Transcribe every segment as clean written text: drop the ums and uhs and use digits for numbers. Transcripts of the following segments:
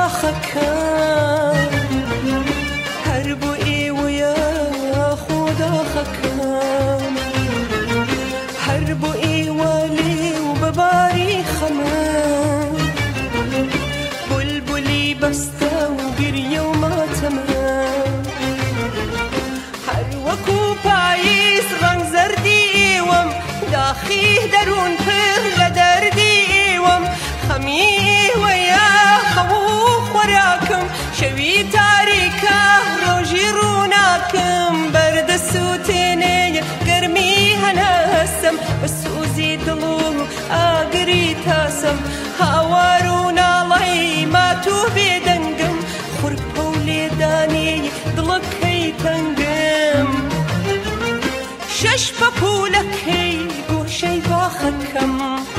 باخەکەم هەر بۆ ئێوەیە خۆدا خەکەم هەر بۆ ئێوە لێو بەباری خەمەم بولبولی بەستە و گریە و ماتەمەم هەر وەکو پاییز ڕەنگ زەردی ئێوەم داخی دەروون پر لە دەردی ئێوەم خەمی ئێوەیە خەوو خۆراکم شەوی تاریکە ڕۆژی ڕووناکم بەردەسووتێنێ گەرمی هەناسم بە سوزی دڵ و ئاگری تاسم هاوار و ناڵەی ماتوو بێدەنگم خوڕپە و لێدانی دڵەکەی تەنگم شەش پەپوولەکەی گۆشەی باخەکەم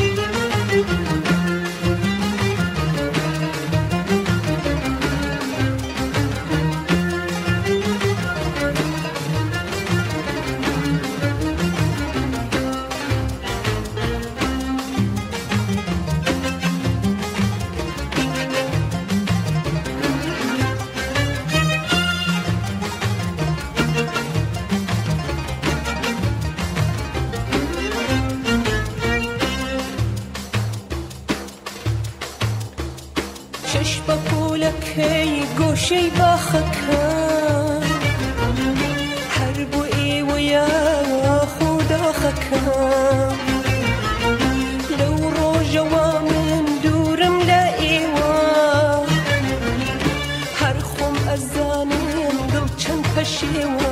شەش پەپوولەکەی گۆشەی باخەکەم هەر بۆ ئێوەیە خۆداخەکەم لەو ڕۆژەوە من دوورم لە ئێوە هەر خۆم ئەزانم دڵ چەند پەشێوە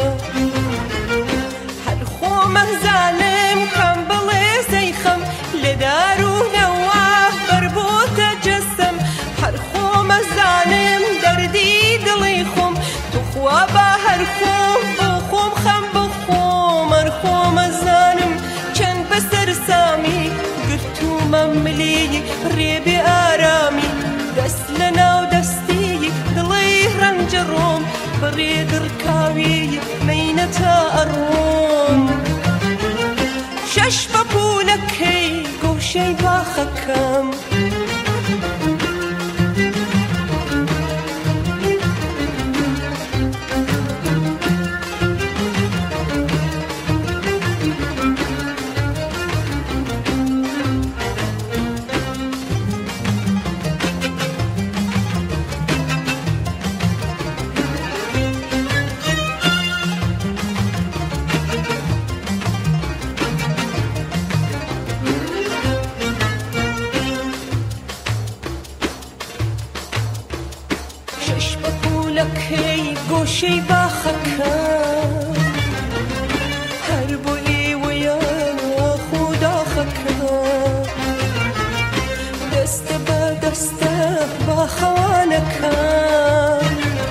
هەر خۆم ئەزانم کەم بڵێ زەیخەم لە دارونەوە بەربۆتە جەسەم هەر خۆم ئەزانم دەردی دڵی خۆم توخوا بە هەر خۆم بۆ خۆم خەم بخۆم هەر خۆم ئەزانم چەند بەسەر سامی گرتومە ملی ڕێبێ ئارامی دەست لە ناو دەستی دڵی ڕەنجە ڕۆم بەڕێ دڕکاوی مەینە تا ئەڕۆم شەش پەپوولەکەی گۆشەی باخەکەم شەش پەپوولەکەی گۆشەی باخەکەم هەر بۆ ئێوەیە خۆداخەکەم دەستە بە دەستە باخەوانەکەم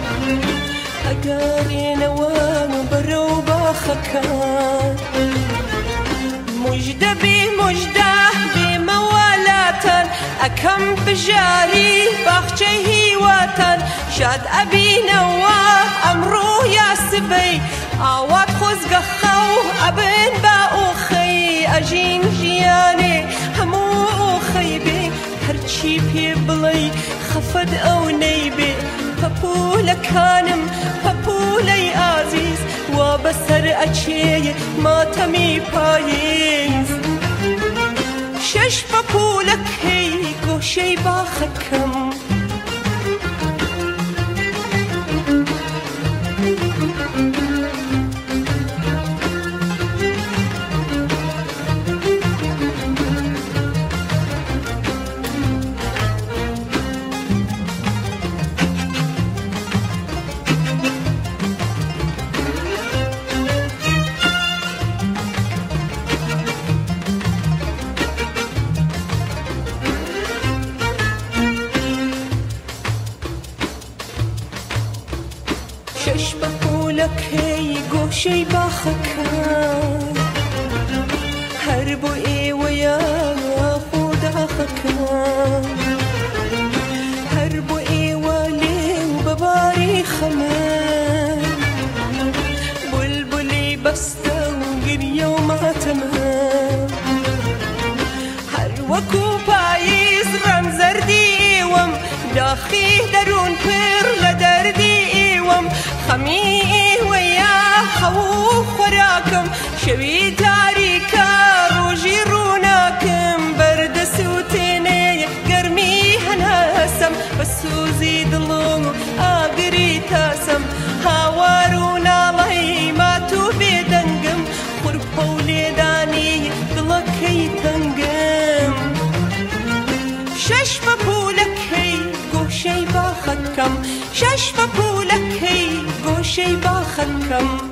ئەگەڕێنەوە بەرەو باخەکەم موژدە بێ موژدە بێمەوەلاتان ئەکەم بژاری باخچەی هیواتان شاد ئەبینەوە ئەمڕۆ یا سبەی ئاوات خۆزگە خەو ئەبن بە ئۆخەی ئەژین ژیانێ هەموو ئۆخەی بێ هەرچی پێ بڵێ خەفەت ئەو نەیبێ پەپوولەکانم پەپوولەی ئازیز وا بەسەر ئەچێ ماتەمی پاییز شەش پەپوولەکەی گۆشەی باخەکەم شەش پەپوولەکەی گۆشەی باخەکەم هەر بۆ ئێوەیە خۆداخەکەم هەر بۆ ئێوە لێو بەباری خەمەم بولبولی بەستە و گریە و ماتەمەم هەر وەکو پاییز ڕەنگ زەردی ئێوەم داخی شەوی تاریکە ڕۆژی ڕووناکم بەردە سووتێنێ گەرمی هەناسەم بە سوزی دڵم ئاگری تاسەم هاوار و ناڵەی مات و بێدەنگم خوڕپە و لێدانی دڵەکەی تەنگم شەش بە پولەکەی گۆشەی باخەکەم شەش بە پولەکەی گۆشەی باخەکەم